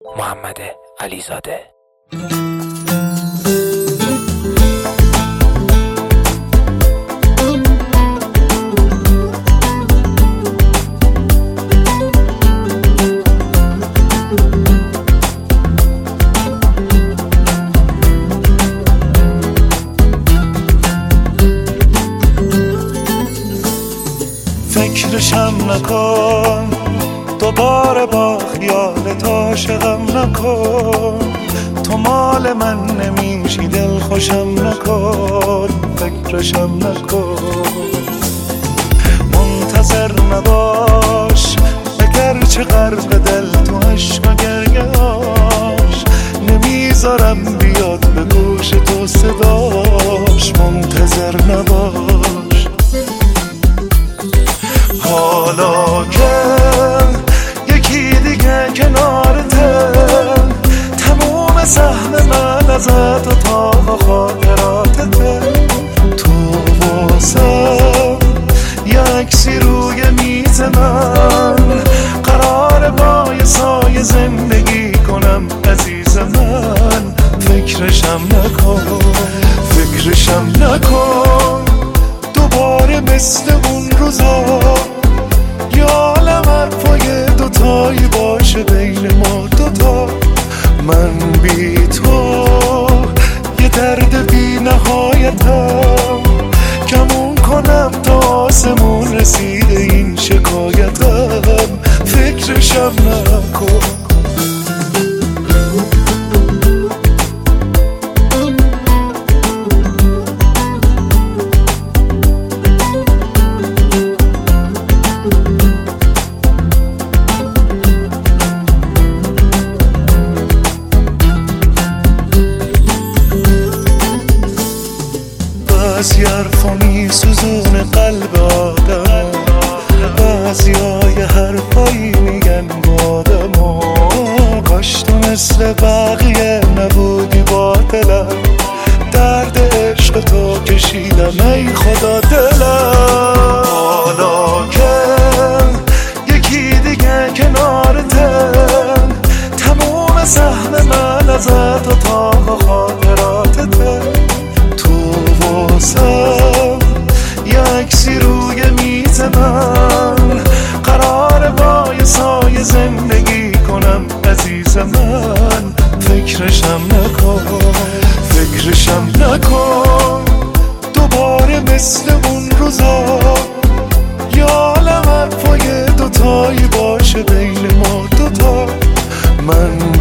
محمد علیزاده. فکرشم نکن دوباره با خیالت عاشقم نکن، تو مال من نمیشی دل خوشم نکن، فکرشم نکن. منتظر نباش اگرچه غرق دل تو عشق و گریه‌اش، نمیذارم بیاد به گوش تو صداش. منتظر نباش حالا که یکی دیگه کنارته، تموم سهم من ازت و تاق خاطراتته. تو واسم یه عکسی روی میز من، قراره با یه سایه زندگی کنم عزیز من. فکرشم نکن، فکرشم نکن دوباره مثل اون روزا. یه عالم حرفای دوتایی باشه بین ما دوتا. من بی تو یه درد بی نهایتم، کمون کنم تا آسمون رسیده این شکایتم. فکرشم نکن. بعضی حرفا میسوزونه قلب آدم، بعضی های حرفایی میگن با آدم. کاش تو مثل بقیه نبودی با دلم، درد عشق تو کشیدم ای خدا دلم. حالا که یکی دیگه کنارته، تموم سهم من ازت و تاق خاطراتته. یه عکسی روی میز من، قراره با یه سایه زندگی کنم عزیز من. فکرشم نکن، فکرشم نکن دوباره مثل اون روزا. یه عالم حرفای دوتایی باشه بین ما دوتا. من